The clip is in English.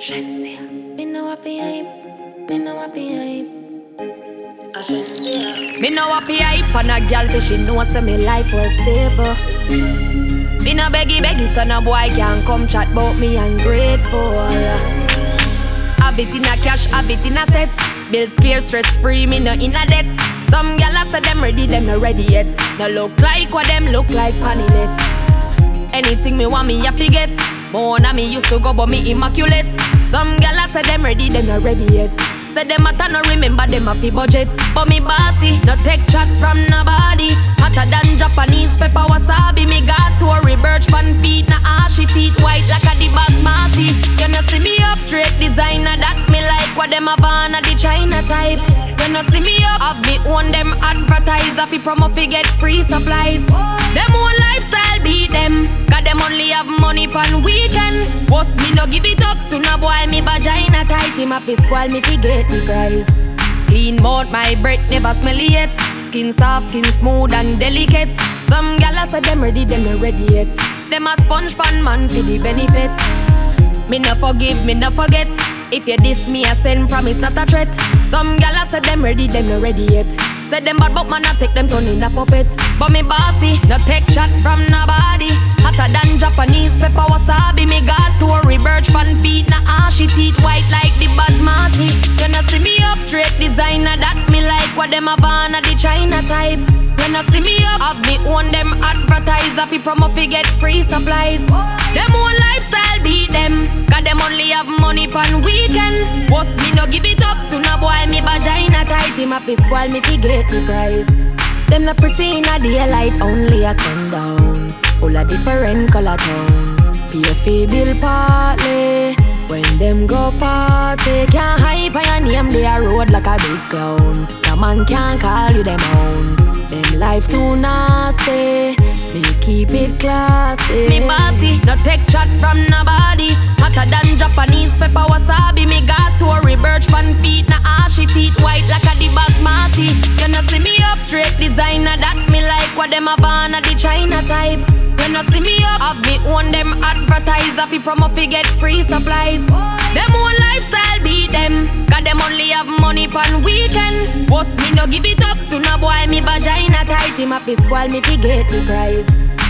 Me know what be hype. Me know what be hype. Me know what be hype. And a girl fi she know say me life was stable. Me no beggy, so no boy can come chat bout me ungrateful. Habit in a cash, habit in a set. Bills clear, stress free, me no in a debt. Some gyal say them ready, them no ready yet. No look like what them look like panilets. Anything me want me have to get. More than me used to go but me immaculate. Some gyal say them ready, them no ready yet. Say them matter no remember them a fi budget. But me bossy, no take chat from nobody. Hotter than Japanese pepper wasabi. Me got to a birch pan feet. Na ashy teeth white like a the basmati. You no see me up straight designer that me like. What them a van a the China type. You no see me up have me own them advertiser. Fi promo fi get free supplies. Them own lifestyle beat them. Cause them only have money pan weekend. Boss me no give it up to no boy. Me vagina tight. Him a fi spoil me fi get the price. Clean mouth, my breath never smelly yet. Skin soft, skin smooth and delicate. Some gyal say them ready, them no ready yet. Them a sponge pan man for the benefit. Me no forgive, me no forget. If you diss me, I send promise not a threat. Some gyal say them ready, them no ready yet. Say them bad but man I take them turn in a puppet. But me bossy, no take chat from nobody. Hotter than Japanese pepper wasabi. Me got to a birch pan feet. Na ashy teeth white like the basmati. You no see me up straight designer that me like. What them a van a the China type. You no see me up have me own them advertiser. Fi promo fi get free supplies. Them own lifestyle beat them. Cause them only have money pan weekend. Boss me no give it up to no boy. Me vagina tight. Him a fi spoil me fi get the price. Them not pretty in a daylight, only a sundown. Full of different color tone. Pay fi bill partly. When them go party, can't hype on your name. They a road like a big clown. No man can't call you them own. Them life too nasty. Me keep it classy. Me bossy, no take chat from nobody. Hotter than Japanese pepper wasabi. Me got to a birch pan feet. Na ashy teeth white like a the basmati. You no see me up straight designer that me like. What them a van a the China type. You no see me up have me own them advertiser. Fi promo fi get free supplies. Them own lifestyle beat them. Cause them only have money pan weekend. Boss me no give it up to no boy. Me vagina tight. Him a fi spoil me fi get the price.